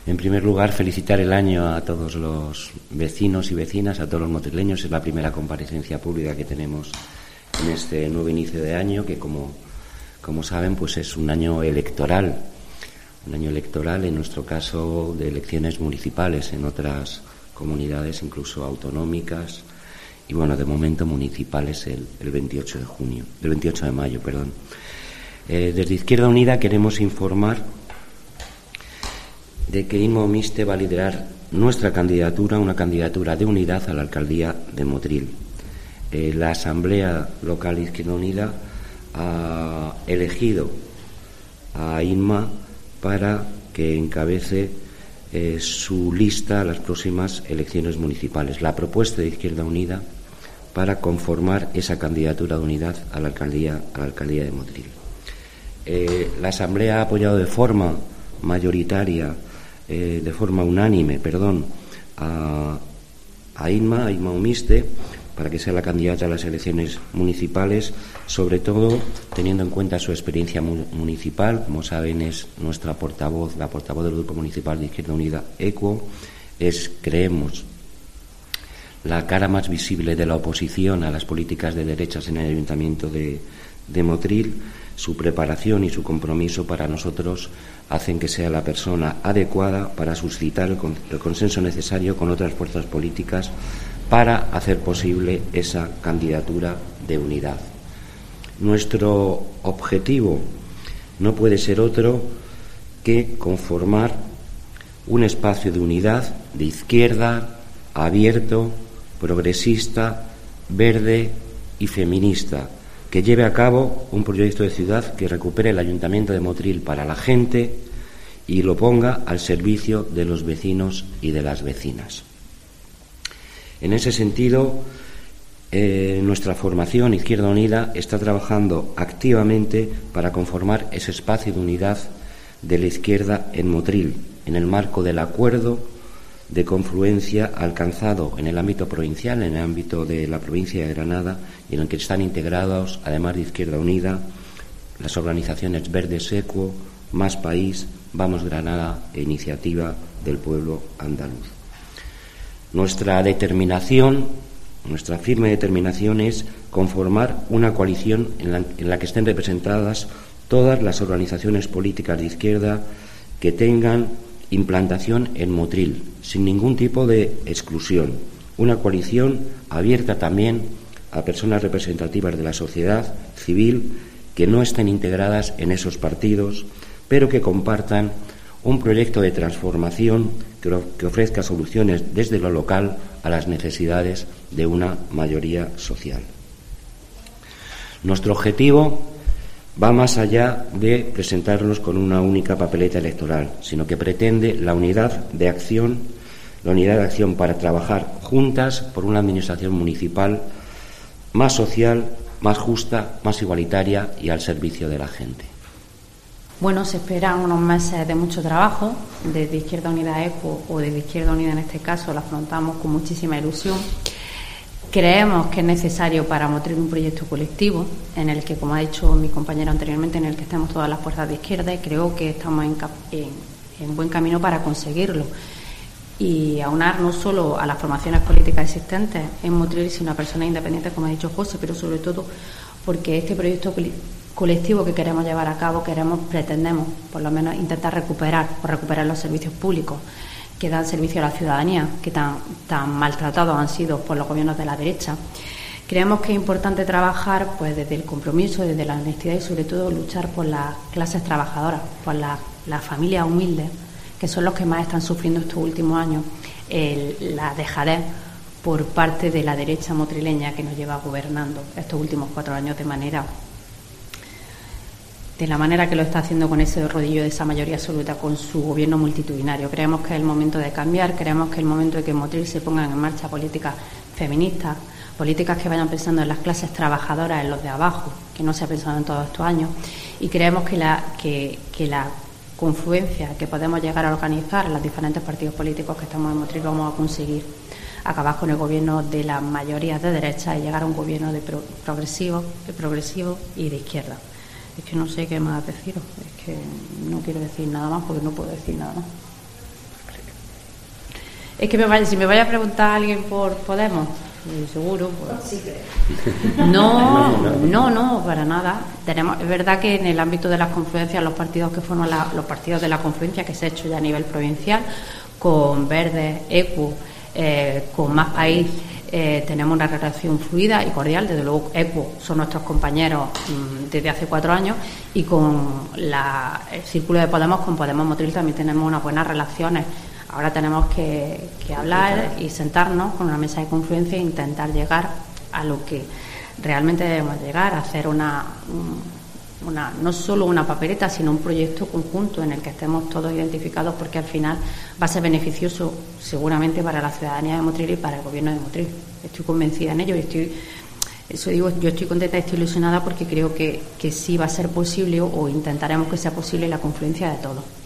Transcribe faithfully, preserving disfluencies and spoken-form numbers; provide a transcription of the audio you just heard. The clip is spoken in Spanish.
En primer lugar, felicitar el año a todos los vecinos y vecinas, a todos los motrileños. Es la primera comparecencia pública que tenemos en este nuevo inicio de año, que como, como saben, pues es un año electoral. Un año electoral, en nuestro caso, de elecciones municipales, en otras comunidades incluso autonómicas y, bueno, de momento municipales el, el veintiocho de junio, el veintiocho de mayo, perdón. Eh, desde Izquierda Unida queremos informar de que Inma Omiste va a liderar nuestra candidatura, una candidatura de unidad a la alcaldía de Motril. Eh, la Asamblea Local de Izquierda Unida ha elegido a Inma para que encabece eh, su lista a las próximas elecciones municipales. La propuesta de Izquierda Unida para conformar esa candidatura de unidad a la alcaldía, a la alcaldía de Motril. Eh, la Asamblea ha apoyado de forma mayoritaria, eh, de forma unánime, perdón, a, a Inma, a Inma Omiste, para que sea la candidata a las elecciones municipales, sobre todo teniendo en cuenta su experiencia mu municipal. Como saben, es nuestra portavoz, la portavoz del Grupo Municipal de Izquierda Unida, ECUO, es, creemos, la cara más visible de la oposición a las políticas de derechas en el Ayuntamiento de, de Motril. Su preparación y su compromiso para nosotros hacen que sea la persona adecuada para suscitar el, con el consenso necesario con otras fuerzas políticas para hacer posible esa candidatura de unidad. Nuestro objetivo no puede ser otro que conformar un espacio de unidad de izquierda, abierto, progresista, verde y feminista, que lleve a cabo un proyecto de ciudad que recupere el Ayuntamiento de Motril para la gente y lo ponga al servicio de los vecinos y de las vecinas. En ese sentido, eh, nuestra formación Izquierda Unida está trabajando activamente para conformar ese espacio de unidad de la izquierda en Motril, en el marco del acuerdo de confluencia alcanzado en el ámbito provincial, en el ámbito de la provincia de Granada, y en el que están integrados, además de Izquierda Unida, las organizaciones Verdes ECUO, Más País, Vamos Granada e Iniciativa del Pueblo Andaluz. Nuestra determinación, nuestra firme determinación es conformar una coalición en la, en la que estén representadas todas las organizaciones políticas de izquierda que tengan implantación en Motril, sin ningún tipo de exclusión. Una coalición abierta también a personas representativas de la sociedad civil que no estén integradas en esos partidos, pero que compartan un proyecto de transformación que, que ofrezca soluciones desde lo local a las necesidades de una mayoría social. Nuestro objetivo va más allá de presentarnos con una única papeleta electoral, sino que pretende la unidad de acción, la unidad de acción para trabajar juntas por una administración municipal más social, más justa, más igualitaria y al servicio de la gente. Bueno, se esperan unos meses de mucho trabajo. Desde Izquierda Unida ECUO, o desde Izquierda Unida en este caso, la afrontamos con muchísima ilusión. Creemos que es necesario para Motril un proyecto colectivo en el que, como ha dicho mi compañero anteriormente, en el que estemos todas las fuerzas de izquierda, y creo que estamos en, en, en buen camino para conseguirlo. Y aunar no solo a las formaciones políticas existentes en Motril, sino a personas independientes, como ha dicho José, pero sobre todo porque este proyecto colectivo que queremos llevar a cabo, queremos, pretendemos, por lo menos, intentar recuperar, o recuperar los servicios públicos que dan servicio a la ciudadanía, que tan, tan maltratados han sido por los gobiernos de la derecha. Creemos que es importante trabajar pues desde el compromiso, desde la honestidad y sobre todo luchar por las clases trabajadoras, por las la familias humildes, que son los que más están sufriendo estos últimos años el, la dejadez por parte de la derecha motrileña que nos lleva gobernando estos últimos cuatro años de manera de la manera que lo está haciendo con ese rodillo de esa mayoría absoluta, con su gobierno multitudinario. Creemos que es el momento de cambiar, creemos que es el momento de que en Motril se pongan en marcha políticas feministas, políticas que vayan pensando en las clases trabajadoras, en los de abajo, que no se ha pensado en todos estos años, y creemos que la, que, que la confluencia que podemos llegar a organizar en los diferentes partidos políticos que estamos en Motril vamos a conseguir acabar con el gobierno de las mayorías de derecha y llegar a un gobierno de pro, progresivo, de progresivo y de izquierda. Es que no sé qué más deciros, es que no quiero decir nada más porque no puedo decir nada más. Es que me vaya, si me vaya a preguntar a alguien por Podemos, seguro. Pues. No, no, no, para nada. Tenemos, es verdad que en el ámbito de las confluencias, los partidos que forman la, los partidos de la confluencia que se ha hecho ya a nivel provincial, con Verdes, Equo, eh, con Más País, eh, tenemos una relación fluida y cordial. Desde luego, Equo son nuestros compañeros mmm, desde hace cuatro años, y con la, el círculo de Podemos, con Podemos Motril, también tenemos unas buenas relaciones. Ahora tenemos que, que hablar y sentarnos con una mesa de confluencia e intentar llegar a lo que realmente debemos llegar, a hacer una, una no solo una papeleta, sino un proyecto conjunto en el que estemos todos identificados, porque al final va a ser beneficioso seguramente para la ciudadanía de Motril y para el gobierno de Motril. Estoy convencida en ello y estoy, eso digo, yo estoy contenta y estoy ilusionada porque creo que, que sí va a ser posible, o intentaremos que sea posible, la confluencia de todos.